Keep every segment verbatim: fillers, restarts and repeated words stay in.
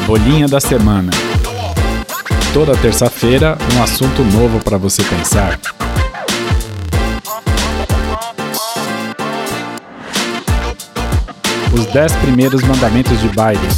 Bolinha da Semana. Toda terça-feira, um assunto novo para você pensar. Os dez primeiros mandamentos de Biden.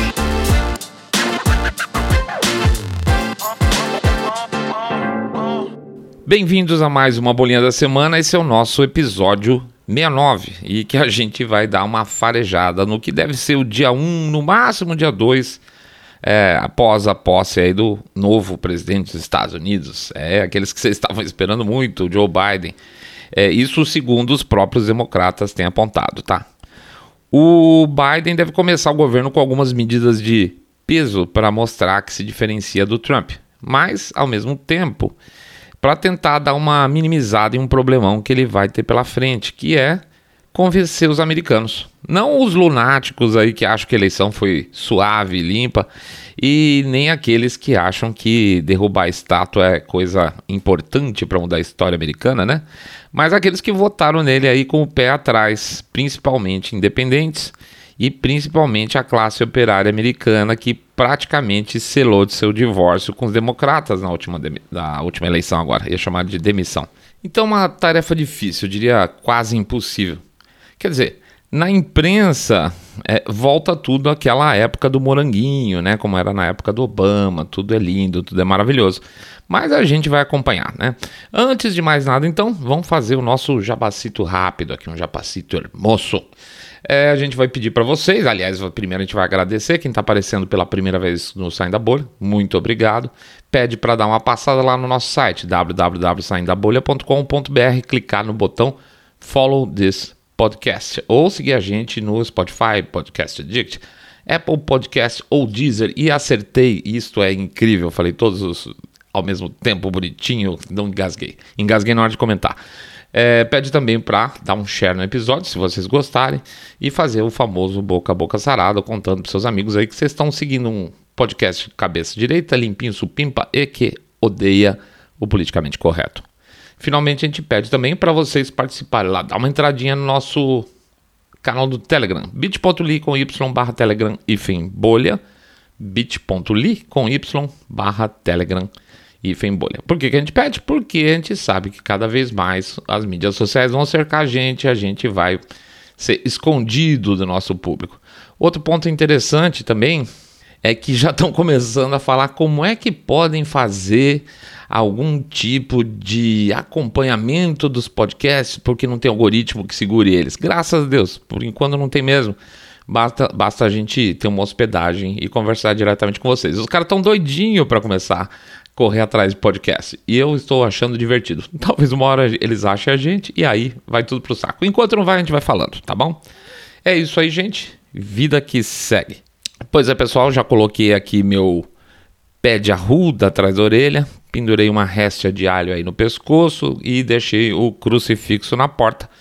Bem-vindos a mais uma Bolinha da Semana. Esse é o nosso episódio sessenta e nove e que a gente vai dar uma farejada no que deve ser o dia um, no máximo dia dois, é, após a posse aí do novo presidente dos Estados Unidos. É, aqueles que vocês estavam esperando muito, o Joe Biden. É, isso segundo os próprios democratas têm apontado, tá? O Biden deve começar o governo com algumas medidas de peso para mostrar que se diferencia do Trump, mas, ao mesmo tempo, para tentar dar uma minimizada em um problemão que ele vai ter pela frente, que é convencer os americanos. Não os lunáticos aí que acham que a eleição foi suave e limpa, e nem aqueles que acham que derrubar a estátua é coisa importante para mudar a história americana, né? Mas aqueles que votaram nele aí com o pé atrás, principalmente independentes e principalmente a classe operária americana, que praticamente selou de seu divórcio com os democratas na última, de... na última eleição agora, ia chamar de demissão. Então uma tarefa difícil, eu diria quase impossível. Quer dizer, na imprensa é, volta tudo àquela época do moranguinho, né? Como era na época do Obama, tudo é lindo, tudo é maravilhoso. Mas a gente vai acompanhar, né? Antes de mais nada, então, vamos fazer o nosso jabacito rápido aqui, um jabacito hermoso. É, a gente vai pedir para vocês, aliás, primeiro a gente vai agradecer quem está aparecendo pela primeira vez no Saindo da Bolha, muito obrigado. Pede para dar uma passada lá no nosso site, w w w ponto saindo da bolha ponto com ponto b r, clicar no botão Follow This Podcast, ou seguir a gente no Spotify, Podcast Addict, Apple Podcast ou Deezer. E acertei, isto é incrível, falei todos os ao mesmo tempo bonitinho, não engasguei, engasguei na hora de comentar. É, pede também para dar um share no episódio, se vocês gostarem, e fazer o famoso boca a boca sarado, contando para seus amigos aí que vocês estão seguindo um podcast de cabeça direita, limpinho, supimpa e que odeia o politicamente correto. Finalmente a gente pede também para vocês participarem lá, dá uma entradinha no nosso canal do Telegram, bit.ly com y barra Telegram hífen bolha, bit.ly com y barra Telegram hífen bolha. Por que que a gente pede? Porque a gente sabe que cada vez mais as mídias sociais vão cercar a gente, a gente vai ser escondido do nosso público. Outro ponto interessante também é que já estão começando a falar como é que podem fazer algum tipo de acompanhamento dos podcasts, porque não tem algoritmo que segure eles. Graças a Deus, por enquanto não tem mesmo. Basta, basta a gente ter uma hospedagem e conversar diretamente com vocês. Os caras estão doidinhos para começar a correr atrás de podcast. E eu estou achando divertido. Talvez uma hora eles achem a gente e aí vai tudo pro saco. Enquanto não vai, a gente vai falando, tá bom? É isso aí, gente. Vida que segue. Pois é, pessoal, já coloquei aqui meu pé de arruda atrás da orelha, pendurei uma réstia de alho aí no pescoço e deixei o crucifixo na porta,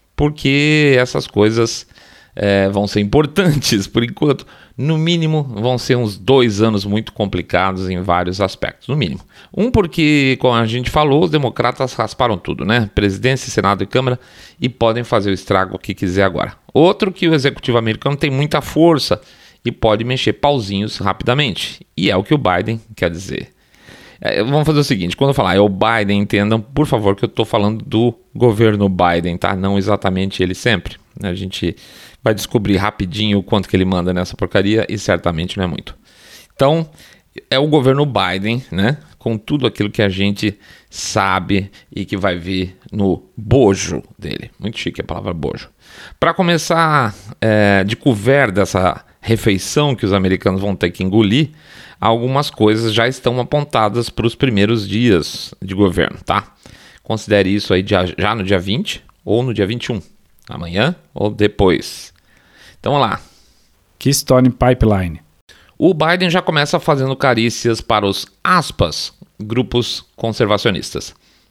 porque essas coisas é, vão ser importantes por enquanto. No mínimo, vão ser uns dois anos muito complicados em vários aspectos, no mínimo. Um, porque, como a gente falou, os democratas rasparam tudo, né? Presidência, Senado e Câmara, e podem fazer o estrago que quiser agora. Outro, que o executivo americano tem muita força e pode mexer pauzinhos rapidamente. E é o que o Biden quer dizer. É, vamos fazer o seguinte, quando eu falar é o Biden, entendam, por favor, que eu estou falando do governo Biden, tá? Não exatamente ele sempre. A gente vai descobrir rapidinho o quanto que ele manda nessa porcaria e certamente não é muito. Então, é o governo Biden, né? Com tudo aquilo que a gente sabe e que vai vir no bojo dele. Muito chique a palavra bojo. Para começar é, de couvert dessa refeição que os americanos vão ter que engolir, algumas coisas já estão apontadas para os primeiros dias de governo, tá? Considere isso aí já, já no dia vinte ou no dia vinte e um, amanhã ou depois. Então vamos lá. Keystone Pipeline. O Biden já começa fazendo carícias para os, aspas, grupos conservacionistas.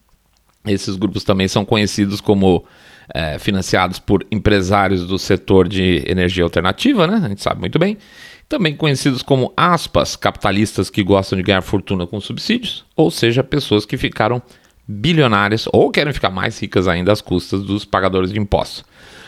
Esses grupos também são conhecidos como é, financiados por empresários do setor de energia alternativa, né? A gente sabe muito bem. Também conhecidos como, aspas, capitalistas que gostam de ganhar fortuna com subsídios, ou seja, pessoas que ficaram bilionárias ou querem ficar mais ricas ainda às custas dos pagadores de impostos.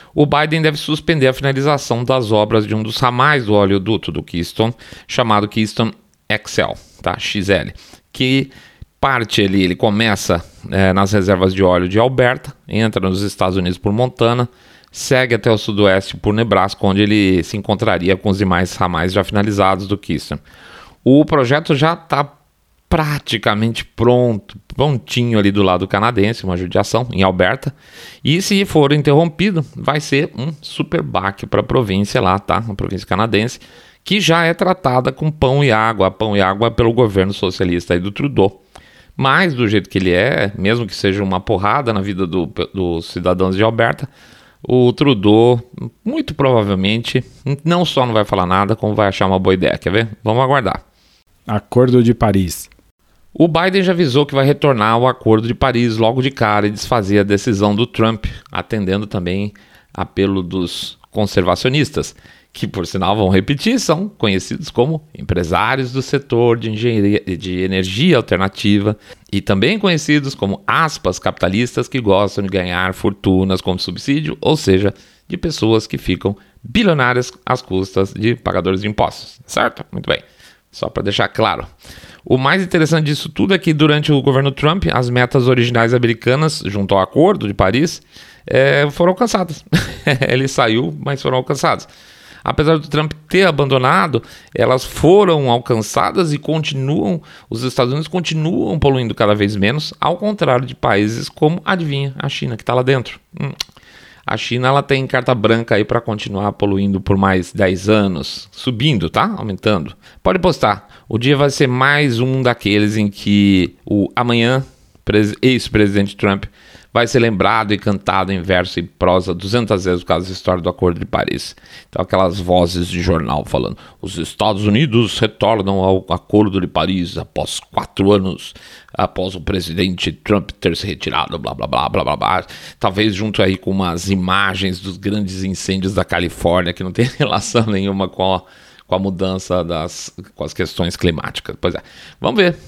O Biden deve suspender a finalização das obras de um dos ramais do oleoduto do Keystone, chamado Keystone X L, tá? X L, que parte ali, ele começa é, nas reservas de óleo de Alberta, entra nos Estados Unidos por Montana, segue até o sudoeste por Nebraska, onde ele se encontraria com os demais ramais já finalizados do Keystone. O projeto já está praticamente pronto, prontinho ali do lado canadense, uma judiação em Alberta, e se for interrompido, vai ser um super baque para a província lá, tá? A província canadense, que já é tratada com pão e água, pão e água pelo governo socialista aí do Trudeau. Mas do jeito que ele é, mesmo que seja uma porrada na vida do, dos cidadãos de Alberta, o Trudeau muito provavelmente não só não vai falar nada, como vai achar uma boa ideia, quer ver? Vamos aguardar. Acordo de Paris. O Biden já avisou que vai retornar ao Acordo de Paris logo de cara e desfazer a decisão do Trump, atendendo também apelo dos conservacionistas, que por sinal vão repetir, são conhecidos como empresários do setor de, engenharia, de energia alternativa e também conhecidos como aspas capitalistas que gostam de ganhar fortunas como subsídio, ou seja, de pessoas que ficam bilionárias às custas de pagadores de impostos, certo? Muito bem, só para deixar claro. O mais interessante disso tudo é que durante o governo Trump, as metas originais americanas, junto ao Acordo de Paris, é, foram alcançadas. Ele saiu, mas foram alcançadas. Apesar do Trump ter abandonado, elas foram alcançadas e continuam, os Estados Unidos continuam poluindo cada vez menos, ao contrário de países como, adivinha, a China, que está lá dentro. Hum. A China ela tem carta branca aí para continuar poluindo por mais dez anos, subindo, tá? Aumentando. Pode postar. O dia vai ser mais um daqueles em que o amanhã ex-presidente Trump vai ser lembrado e cantado em verso e prosa duzentas vezes por causa da história do Acordo de Paris. Então aquelas vozes de jornal falando: os Estados Unidos retornam ao Acordo de Paris após quatro anos, após o presidente Trump ter se retirado, blá blá blá blá blá blá. Talvez junto aí com umas imagens dos grandes incêndios da Califórnia que não tem relação nenhuma com a com a mudança das com as questões climáticas. Pois é, vamos ver.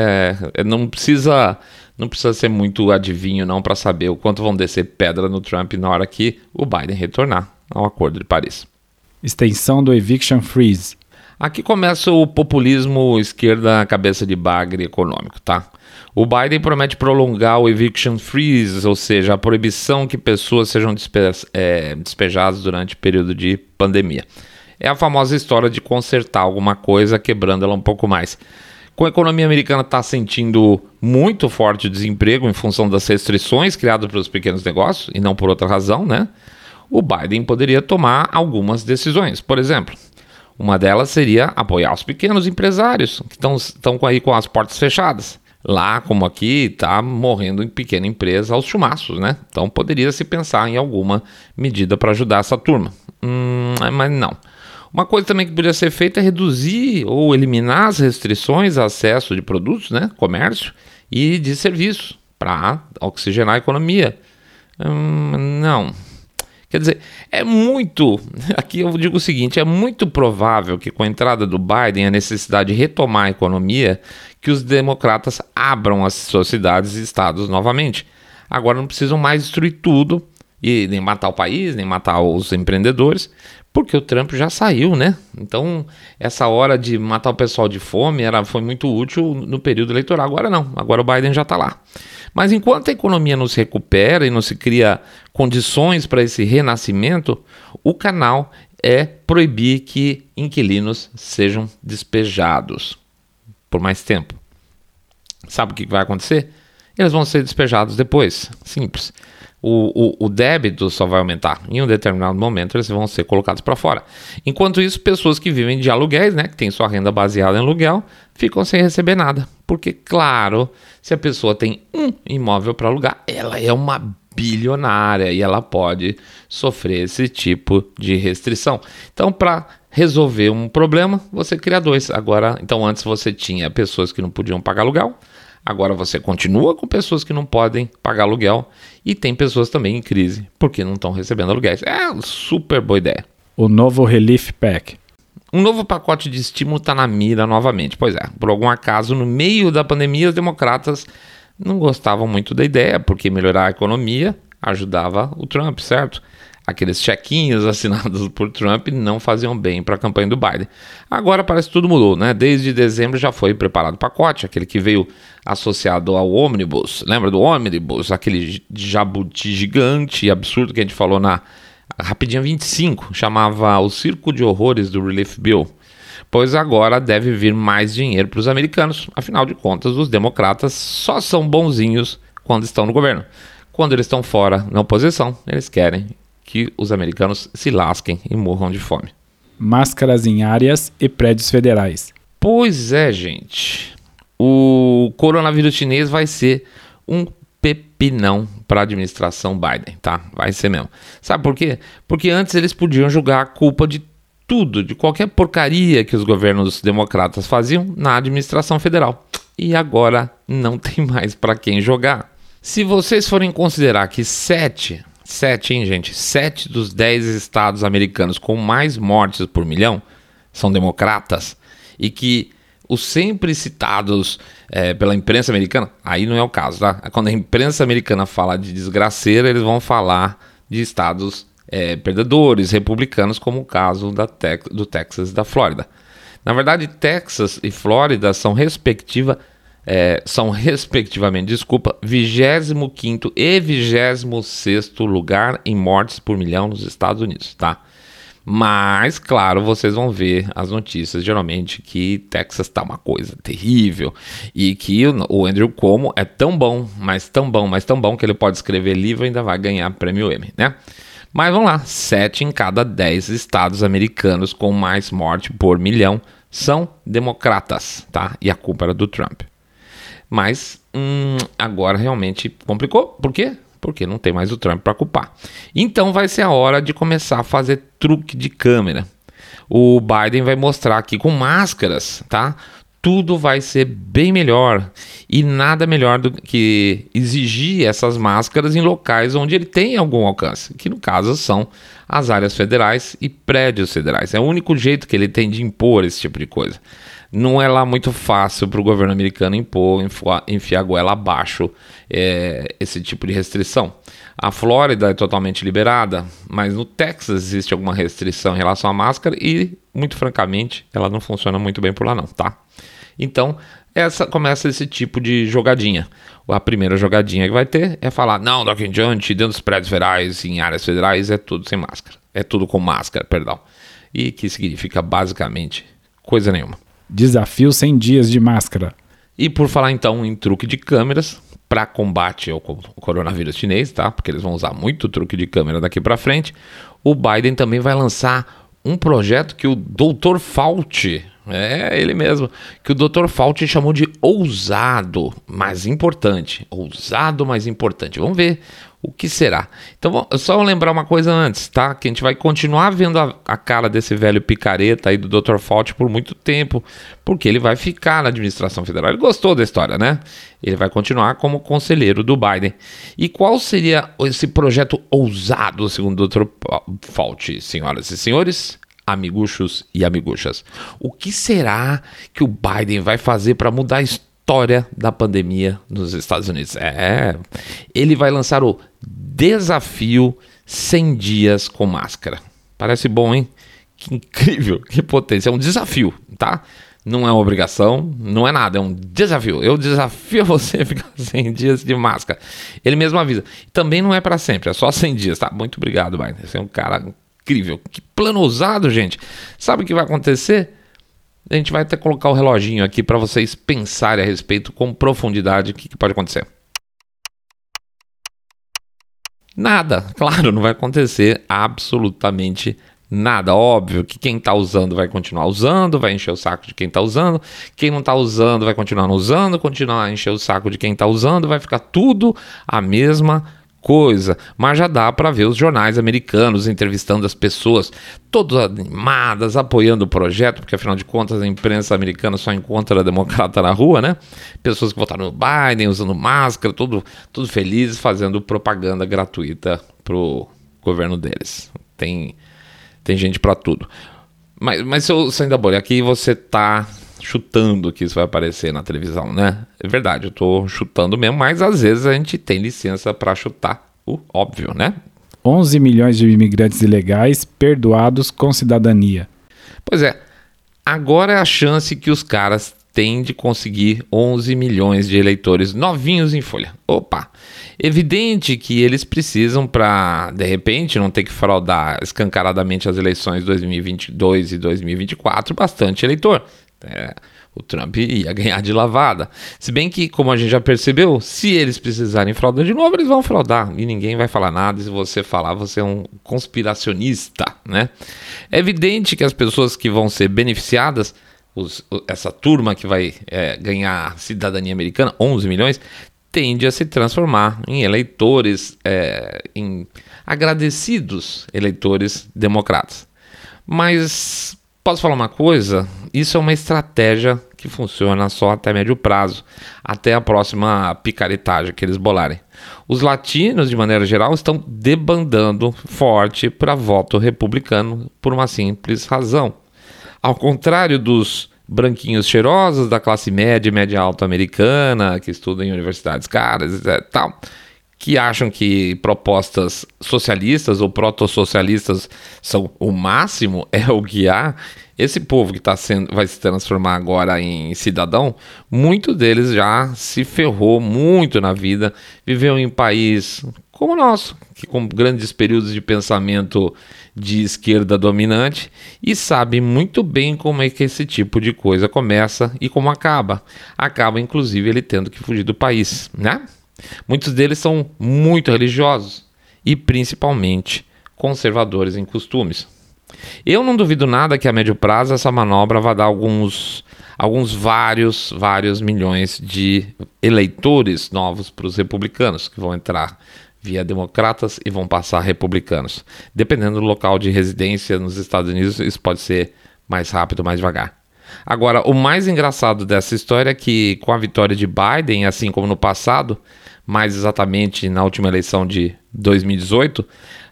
É, não precisa não precisa ser muito adivinho não para saber o quanto vão descer pedra no Trump na hora que o Biden retornar ao Acordo de Paris. Extensão do Eviction Freeze. Aqui começa o populismo esquerda cabeça de bagre econômico, tá? O Biden promete prolongar o Eviction Freeze, ou seja, a proibição que pessoas sejam despe- é, despejadas durante o período de pandemia. É a famosa história de consertar alguma coisa quebrando ela um pouco mais. Com a economia americana está sentindo muito forte o desemprego em função das restrições criadas pelos pequenos negócios, e não por outra razão, né? O Biden poderia tomar algumas decisões. Por exemplo, uma delas seria apoiar os pequenos empresários que estão aí com as portas fechadas. Lá, como aqui, está morrendo em pequena empresa aos chumaços, né? Então poderia se pensar em alguma medida para ajudar essa turma. Hum, mas não. Uma coisa também que poderia ser feita é reduzir ou eliminar as restrições a acesso de produtos, né, comércio e de serviços para oxigenar a economia. Hum, não. Quer dizer, é muito... Aqui eu digo o seguinte, é muito provável que com a entrada do Biden, a necessidade de retomar a economia, que os democratas abram as suas cidades e estados novamente. Agora não precisam mais destruir tudo, e nem matar o país, nem matar os empreendedores, porque o Trump já saiu, né? Então, essa hora de matar o pessoal de fome era, foi muito útil no período eleitoral. Agora não, agora o Biden já está lá. Mas enquanto a economia não se recupera e não se cria condições para esse renascimento, o canal é proibir que inquilinos sejam despejados por mais tempo. Sabe o que vai acontecer? Eles vão ser despejados depois. Simples. O, o, o débito só vai aumentar. Em um determinado momento eles vão ser colocados para fora. Enquanto isso, pessoas que vivem de aluguéis, né, que têm sua renda baseada em aluguel, ficam sem receber nada. Porque, claro, se a pessoa tem um imóvel para alugar, ela é uma bilionária e ela pode sofrer esse tipo de restrição. Então, para resolver um problema, você cria dois. Agora, então antes você tinha pessoas que não podiam pagar aluguel. Agora você continua com pessoas que não podem pagar aluguel e tem pessoas também em crise porque não estão recebendo aluguéis. É uma super boa ideia. O novo Relief Pack. Um novo pacote de estímulo está na mira novamente. Pois é, por algum acaso, no meio da pandemia, os democratas não gostavam muito da ideia, porque melhorar a economia ajudava o Trump, certo? aqueles chequinhos assinados por Trump não faziam bem para a campanha do Biden. Agora parece que tudo mudou, né? Desde dezembro já foi preparado o pacote, aquele que veio associado ao ônibus. Lembra do ônibus? Aquele jabuti gigante e absurdo que a gente falou na Rapidinha vinte e cinco, chamava o Circo de Horrores do Relief Bill. Pois agora deve vir mais dinheiro para os americanos. Afinal de contas, os democratas só são bonzinhos quando estão no governo. Quando eles estão fora, na oposição, eles querem que os americanos se lasquem e morram de fome. Máscaras em áreas e prédios federais. Pois é, gente. O coronavírus chinês vai ser um pepinão para a administração Biden, tá? Vai ser mesmo. Sabe por quê? Porque antes eles podiam jogar a culpa de tudo, de qualquer porcaria que os governos democratas faziam na administração federal. E agora não tem mais para quem jogar. Se vocês forem considerar que sete... Sete, hein, gente? Sete dos dez estados americanos com mais mortes por milhão são democratas e que os sempre citados é, pela imprensa americana, aí não é o caso, tá? Quando a imprensa americana fala de desgraceira, eles vão falar de estados é, perdedores, republicanos, como o caso da Tex- do Texas e da Flórida. Na verdade, Texas e Flórida são respectiva É, são respectivamente, desculpa, vigésimo quinto e vigésimo sexto lugar em mortes por milhão nos Estados Unidos, tá? Mas, claro, vocês vão ver as notícias, geralmente, que Texas tá uma coisa terrível e que o, o Andrew Cuomo é tão bom, mas tão bom, mas tão bom que ele pode escrever livro e ainda vai ganhar prêmio Emmy, né? Mas vamos lá, sete em cada dez estados americanos com mais morte por milhão são democratas, tá? E a culpa era do Trump. Mas hum, agora realmente complicou. Por quê? Porque não tem mais o Trump para culpar. Então vai ser a hora de começar a fazer truque de câmera. O Biden vai mostrar aqui com máscaras, tá? Tudo vai ser bem melhor. E nada melhor do que exigir essas máscaras em locais onde ele tem algum alcance. Que no caso são as áreas federais e prédios federais. É o único jeito que ele tem de impor esse tipo de coisa. Não é lá muito fácil para o governo americano impor, enfiar a goela abaixo é, esse tipo de restrição. A Flórida é totalmente liberada, mas no Texas existe alguma restrição em relação à máscara e, muito francamente, ela não funciona muito bem por lá não, tá? Então, essa começa esse tipo de jogadinha. A primeira jogadinha que vai ter é falar, não, daqui em diante, dentro dos prédios federais, em áreas federais, é tudo sem máscara. É tudo com máscara, perdão. E que significa, basicamente, coisa nenhuma. Desafio cem dias de máscara. E por falar então em truque de câmeras para combate ao coronavírus chinês, tá? Porque eles vão usar muito truque de câmera daqui para frente. O Biden também vai lançar um projeto que o doutor Fauci, é ele mesmo, que o doutor Fauci chamou de ousado, mas importante. Ousado, mas importante. Vamos ver o que será. Então, só lembrar uma coisa antes, tá? Que a gente vai continuar vendo a, a cara desse velho picareta aí do doutor Fauci por muito tempo, porque ele vai ficar na administração federal. Ele gostou da história, né? Ele vai continuar como conselheiro do Biden. E qual seria esse projeto ousado, segundo o doutor Fauci, senhoras e senhores? Amiguchos e amiguchas. O que será que o Biden vai fazer para mudar a história da pandemia nos Estados Unidos? É, ele vai lançar o desafio cem dias com máscara. Parece bom, hein? Que incrível, que potência. É um desafio, tá? Não é uma obrigação, não é nada, é um desafio. Eu desafio você a ficar cem dias de máscara. Ele mesmo avisa. Também não é para sempre, é só cem dias, tá? Muito obrigado, Biden. Você é um cara incrível. Que plano ousado, gente. Sabe o que vai acontecer? A gente vai até colocar o reloginho aqui para vocês pensarem a respeito com profundidade o que, que pode acontecer. Nada, claro, não vai acontecer absolutamente nada. Óbvio que quem está usando vai continuar usando, vai encher o saco de quem está usando. Quem não está usando vai continuar não usando, continuar a encher o saco de quem está usando, vai ficar tudo a mesma coisa. Mas já dá para ver os jornais americanos entrevistando as pessoas, todas animadas, apoiando o projeto, porque afinal de contas a imprensa americana só encontra democrata na rua, né? Pessoas que votaram no Biden, usando máscara, tudo, tudo felizes, fazendo propaganda gratuita pro governo deles. Tem, tem gente para tudo. Mas, mas seu Sandra Bolha, aqui você tá chutando que isso vai aparecer na televisão, né? É verdade, eu tô chutando mesmo, mas às vezes a gente tem licença para chutar o óbvio, né? onze milhões de imigrantes ilegais perdoados com cidadania. Pois é, agora é a chance que os caras têm de conseguir onze milhões de eleitores novinhos em folha. Opa! Evidente que eles precisam para, de repente, não ter que fraudar escancaradamente as eleições de dois mil e vinte e dois e dois mil e vinte e quatro, bastante eleitor. É, o Trump ia ganhar de lavada. Se bem que, como a gente já percebeu, se eles precisarem fraudar de novo, eles vão fraudar. E ninguém vai falar nada. E se você falar, você é um conspiracionista, né? É evidente que as pessoas que vão ser beneficiadas, os, essa turma que vai é, ganhar cidadania americana, onze milhões, tende a se transformar em eleitores, é, em agradecidos eleitores democratas. Mas posso falar uma coisa? Isso é uma estratégia que funciona só até médio prazo, até a próxima picaretagem que eles bolarem. Os latinos, de maneira geral, estão debandando forte para voto republicano por uma simples razão. Ao contrário dos branquinhos cheirosos da classe média e média alta americana, que estudam em universidades caras e tal, que acham que propostas socialistas ou proto-socialistas são o máximo, é o que há. Esse povo que tá sendo, vai se transformar agora em cidadão, muito deles já se ferrou muito na vida, viveu em um país como o nosso, que com grandes períodos de pensamento de esquerda dominante, e sabe muito bem como é que esse tipo de coisa começa e como acaba. Acaba, inclusive, ele tendo que fugir do país, né? Muitos deles são muito religiosos e principalmente conservadores em costumes. Eu não duvido nada que a médio prazo essa manobra vai dar alguns, alguns vários, vários milhões de eleitores novos para os republicanos, que vão entrar via democratas e vão passar republicanos. Dependendo do local de residência nos Estados Unidos, isso pode ser mais rápido, mais devagar. Agora, o mais engraçado dessa história é que, com a vitória de Biden, assim como no passado, mais exatamente na última eleição de dois mil e dezoito,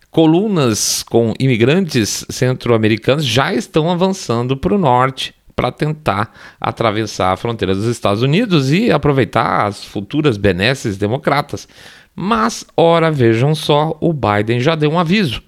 colunas com imigrantes centro-americanos já estão avançando para o norte para tentar atravessar a fronteira dos Estados Unidos e aproveitar as futuras benesses democratas. Mas, ora, vejam só, o Biden já deu um aviso.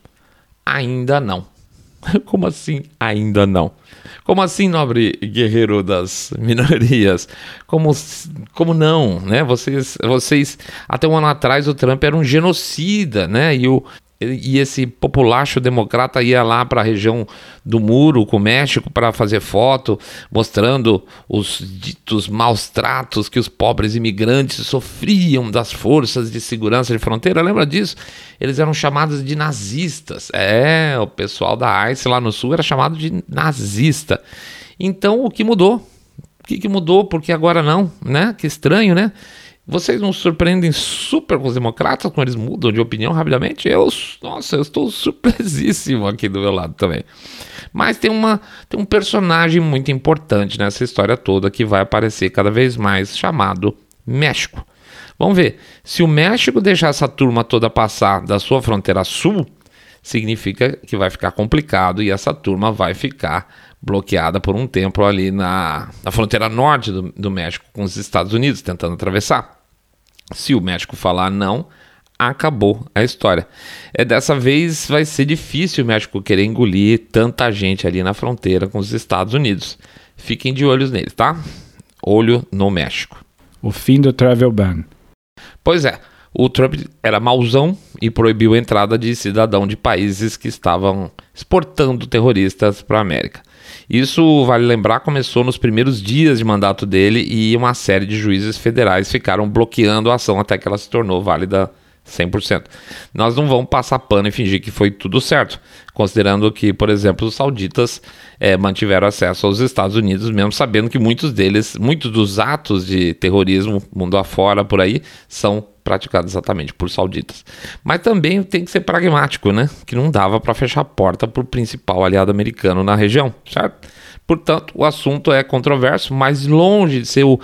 Ainda não. Como assim ainda não? Como assim, nobre guerreiro das minorias? Como, como não, né? Vocês, vocês, até um ano atrás o Trump era um genocida, né? E o E esse populacho democrata ia lá para a região do muro com o México para fazer foto, mostrando os ditos maus tratos que os pobres imigrantes sofriam das forças de segurança de fronteira. Lembra disso? Eles eram chamados de nazistas. É, o pessoal da ICE lá no sul era chamado de nazista. Então, o que mudou? O que, que mudou? Porque agora não, né? Que estranho, né? Vocês não se surpreendem super com os democratas, como eles mudam de opinião rapidamente? Eu, nossa, eu estou surpresíssimo aqui do meu lado também. Mas tem, uma, tem um personagem muito importante nessa história toda que vai aparecer cada vez mais, chamado México. Vamos ver, se o México deixar essa turma toda passar da sua fronteira sul, significa que vai ficar complicado e essa turma vai ficar bloqueada por um tempo ali na, na fronteira norte do, do México com os Estados Unidos, tentando atravessar. Se o México falar não, acabou a história. É, dessa vez vai ser difícil o México querer engolir tanta gente ali na fronteira com os Estados Unidos. Fiquem de olhos neles, tá? Olho no México. O fim do travel ban. Pois é, o Trump era mauzão e proibiu a entrada de cidadão de países que estavam exportando terroristas para a América. Isso, vale lembrar, começou nos primeiros dias de mandato dele e uma série de juízes federais ficaram bloqueando a ação até que ela se tornou válida cem por cento. Nós não vamos passar pano e fingir que foi tudo certo, considerando que, por exemplo, os sauditas é, mantiveram acesso aos Estados Unidos, mesmo sabendo que muitos deles, muitos dos atos de terrorismo mundo afora por aí, são praticados exatamente por sauditas. Mas também tem que ser pragmático, né? Que não dava para fechar a porta para o principal aliado americano na região, certo? Portanto, o assunto é controverso, mas longe de ser o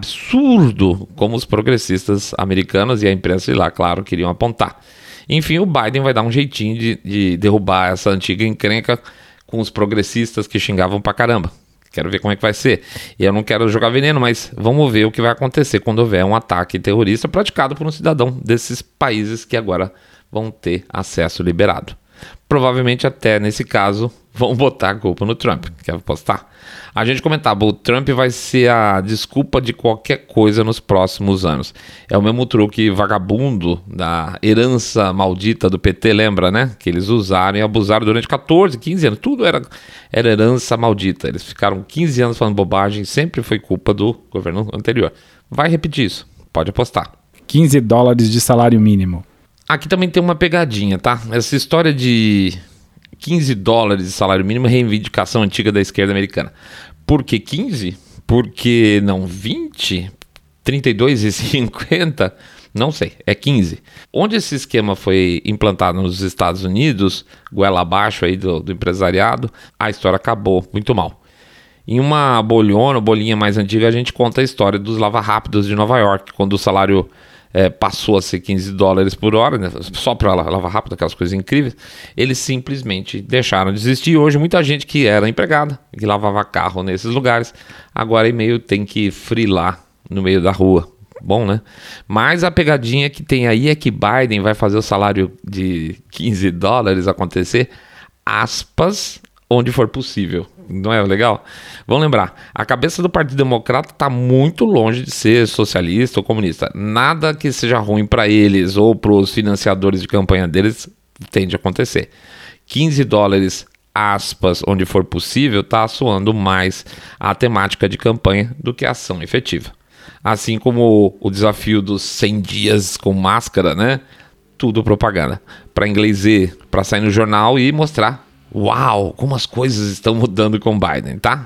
absurdo como os progressistas americanos e a imprensa de lá, claro, queriam apontar. Enfim, o Biden vai dar um jeitinho de, de derrubar essa antiga encrenca com os progressistas que xingavam pra caramba. Quero ver como é que vai ser. Eu não quero jogar veneno, mas vamos ver o que vai acontecer quando houver um ataque terrorista praticado por um cidadão desses países que agora vão ter acesso liberado. Provavelmente até nesse caso vão botar a culpa no Trump. Quer apostar? A gente comentava, o Trump vai ser a desculpa de qualquer coisa nos próximos anos. É o mesmo truque vagabundo da herança maldita do P T, lembra, né? Que eles usaram e abusaram durante catorze, quinze anos. Tudo era, era herança maldita. Eles ficaram quinze anos falando bobagem, sempre foi culpa do governo anterior. Vai repetir isso, pode apostar. quinze dólares de salário mínimo. Aqui também tem uma pegadinha, tá? Essa história de quinze dólares de salário mínimo é reivindicação antiga da esquerda americana. Por que quinze? Por que não vinte? trinta e dois reais e cinquenta centavos? Não sei, é quinze. Onde esse esquema foi implantado nos Estados Unidos, goela abaixo aí do, do empresariado, a história acabou muito mal. Em uma bolhona, bolinha mais antiga, a gente conta a história dos lava-rápidos de Nova York, quando o salário É, passou a ser quinze dólares por hora, né, só para lavar rápido, aquelas coisas incríveis, eles simplesmente deixaram de existir. Hoje muita gente que era empregada, que lavava carro nesses lugares, agora em meio tem que frilar no meio da rua. Bom, né? Mas a pegadinha que tem aí é que Biden vai fazer o salário de quinze dólares acontecer, aspas, onde for possível. Não é legal? Vamos lembrar, a cabeça do Partido Democrata está muito longe de ser socialista ou comunista. Nada que seja ruim para eles ou para os financiadores de campanha deles tende a acontecer. quinze dólares, aspas, onde for possível, está soando mais a temática de campanha do que a ação efetiva. Assim como o desafio dos cem dias com máscara, né? Tudo propaganda. Para inglês ver, para sair no jornal e mostrar: uau, como as coisas estão mudando com Biden, tá?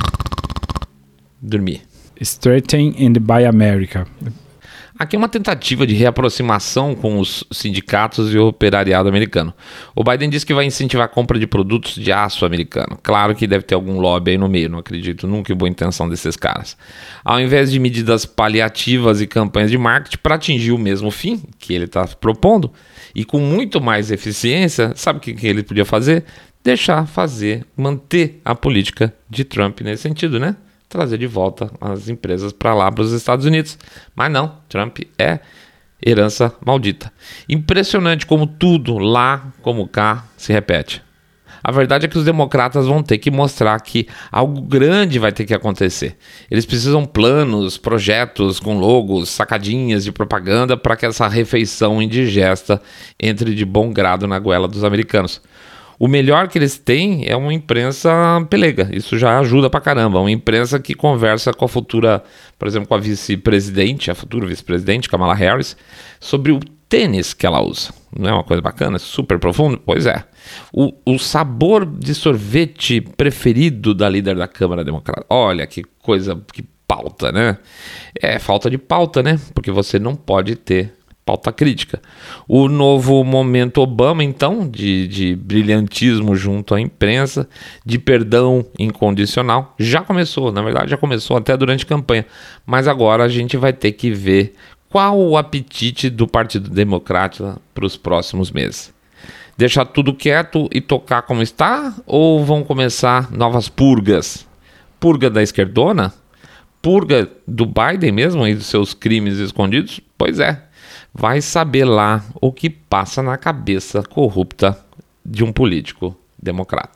Dormir. Straighten and Buy America. Aqui é uma tentativa de reaproximação com os sindicatos e o operariado americano. O Biden diz que vai incentivar a compra de produtos de aço americano. Claro que deve ter algum lobby aí no meio, não acredito nunca em boa intenção desses caras. Ao invés de medidas paliativas e campanhas de marketing para atingir o mesmo fim que ele está propondo, e com muito mais eficiência, sabe o que, que ele podia fazer? Deixar fazer, manter a política de Trump nesse sentido, né? Trazer de volta as empresas para lá, para os Estados Unidos. Mas não, Trump é herança maldita. Impressionante como tudo, lá como cá, se repete. A verdade é que os democratas vão ter que mostrar que algo grande vai ter que acontecer. Eles precisam planos, projetos com logos, sacadinhas de propaganda para que essa refeição indigesta entre de bom grado na goela dos americanos. O melhor que eles têm é uma imprensa pelega, isso já ajuda pra caramba, uma imprensa que conversa com a futura, por exemplo, com a vice-presidente, a futura vice-presidente, Kamala Harris, sobre o tênis que ela usa. Não é uma coisa bacana, super profundo? Pois é. O, o sabor de sorvete preferido da líder da Câmara Democrata. Olha que coisa, que pauta, né? É falta de pauta, né? Porque você não pode ter pauta crítica. O novo momento Obama, então, de, de brilhantismo junto à imprensa, de perdão incondicional, já começou, na verdade já começou até durante a campanha, mas agora a gente vai ter que ver qual o apetite do Partido Democrata para os próximos meses. Deixar tudo quieto e tocar como está, ou vão começar novas purgas? Purga da esquerdona? Purga do Biden mesmo e dos seus crimes escondidos? Pois é. Vai saber lá o que passa na cabeça corrupta de um político democrata.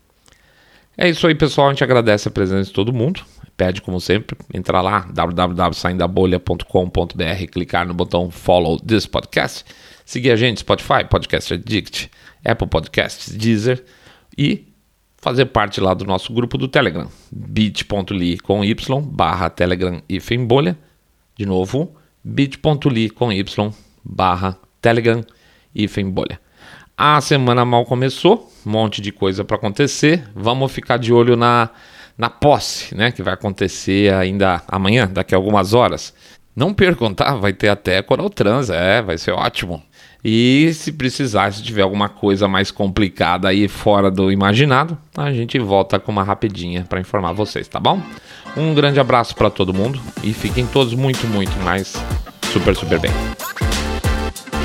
É isso aí, pessoal. A gente agradece a presença de todo mundo. Pede, como sempre, entrar lá, w w w ponto saindo da bolha ponto com ponto b r, clicar no botão Follow this podcast, seguir a gente Spotify, Podcast Addict, Apple Podcasts, Deezer e fazer parte lá do nosso grupo do Telegram, bit.ly com y barra Telegram hífen bolha. De novo, bit.ly com y barra Telegram hífen bolha. A semana mal começou, um monte de coisa para acontecer. Vamos ficar de olho na, na posse, né, que vai acontecer ainda amanhã, daqui a algumas horas. Não percam, tá? Vai ter até Coral Trans, é, vai ser ótimo. E se precisar, se tiver alguma coisa mais complicada aí fora do imaginado, a gente volta com uma rapidinha para informar vocês, tá bom? Um grande abraço para todo mundo e fiquem todos muito, muito mais super, super bem.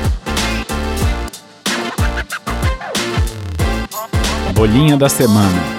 Bolinha da semana.